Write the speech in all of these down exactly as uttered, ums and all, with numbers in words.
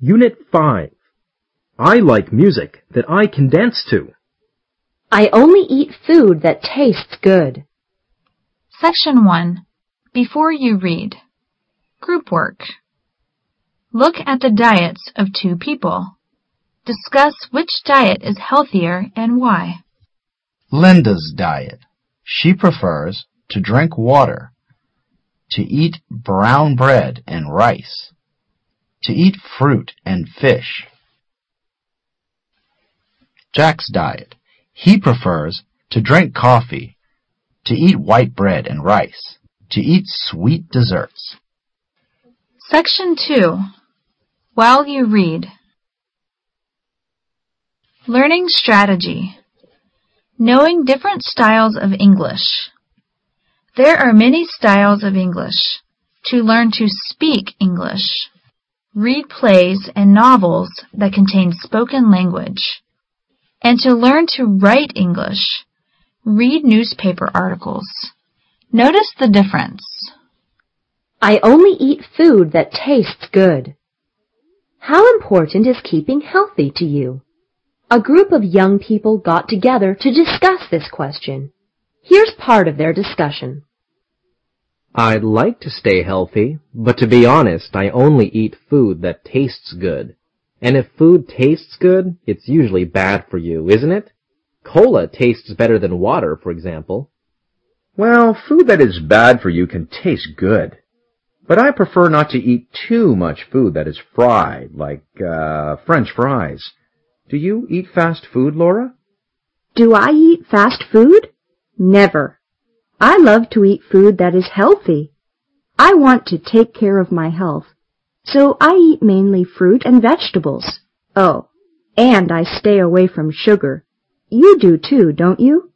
Unit five. I like music that I can dance to. I only eat food that tastes good. Section one. Before you read. Group work. Look at the diets of two people. Discuss which diet is healthier and why. Linda's diet. She prefers to drink water, to eat brown bread and rice, to eat fruit and fish. Jack's diet. He prefers to drink coffee, to eat white bread and rice, to eat sweet desserts. Section two. While you read. Learning strategy. Knowing different styles of English. There are many styles of English. To learn to speak English, read plays and novels that contain spoken language. And to learn to write English, read newspaper articles. Notice the difference. I only eat food that tastes good. How important is keeping healthy to you? A group of young people got together to discuss this question. Here's part of their discussion. I'd like to stay healthy, but to be honest, I only eat food that tastes good. And if food tastes good, it's usually bad for you, isn't it? Cola tastes better than water, for example. Well, food that is bad for you can taste good. But I prefer not to eat too much food that is fried, like uh, French fries. Do you eat fast food, Laura? Do I eat fast food? Never. I love to eat food that is healthy. I want to take care of my health. So I eat mainly fruit and vegetables. Oh, and I stay away from sugar. You do too, don't you?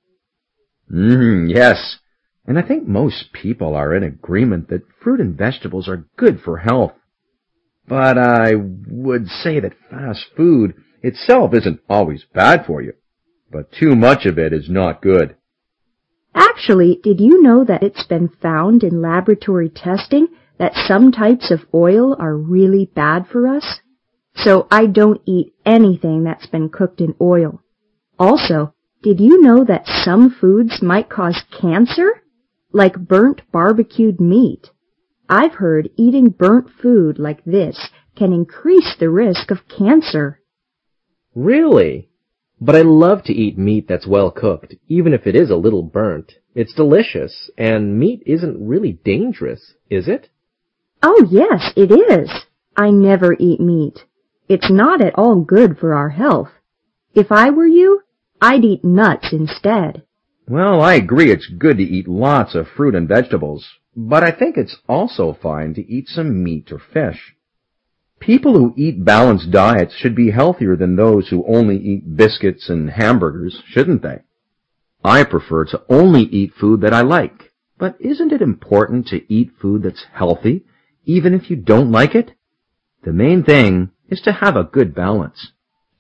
Mm, yes. And I think most people are in agreement that fruit and vegetables are good for health. But I would say that fast food itself isn't always bad for you. But too much of it is not good. Actually, did you know that it's been found in laboratory testing that some types of oil are really bad for us? So I don't eat anything that's been cooked in oil. Also, did you know that some foods might cause cancer? Like burnt barbecued meat. I've heard eating burnt food like this can increase the risk of cancer. Really? But I love to eat meat that's well cooked, even if it is a little burnt. It's delicious, and meat isn't really dangerous, is it? Oh, yes, it is. I never eat meat. It's not at all good for our health. If I were you, I'd eat nuts instead. Well, I agree it's good to eat lots of fruit and vegetables, but I think it's also fine to eat some meat or fish. People who eat balanced diets should be healthier than those who only eat biscuits and hamburgers, shouldn't they? I prefer to only eat food that I like, but isn't it important to eat food that's healthy, even if you don't like it? The main thing is to have a good balance.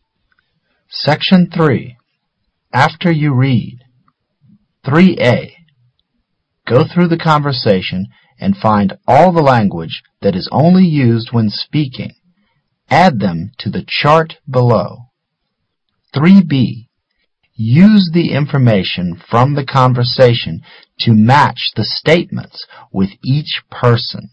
Section three. After you read. three A. Go through the conversation and find all the language that is only used when speaking. Add them to the chart below. three B. Use the information from the conversation to match the statements with each person.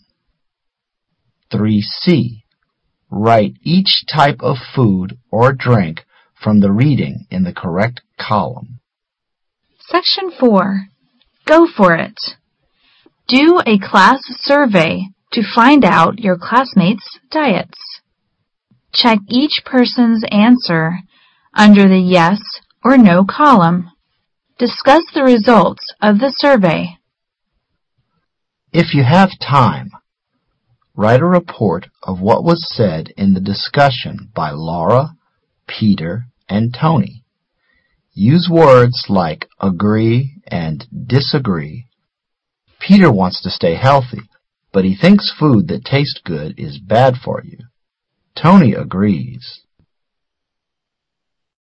three C. Write each type of food or drink from the reading in the correct column. Section four. Go for it. Do a class survey to find out your classmates' diets. Check each person's answer under the yes or no column. Discuss the results of the survey. If you have time, write a report of what was said in the discussion by Laura, Peter, and Tony. Use words like agree and disagree. Peter wants to stay healthy, but he thinks food that tastes good is bad for you. Tony agrees.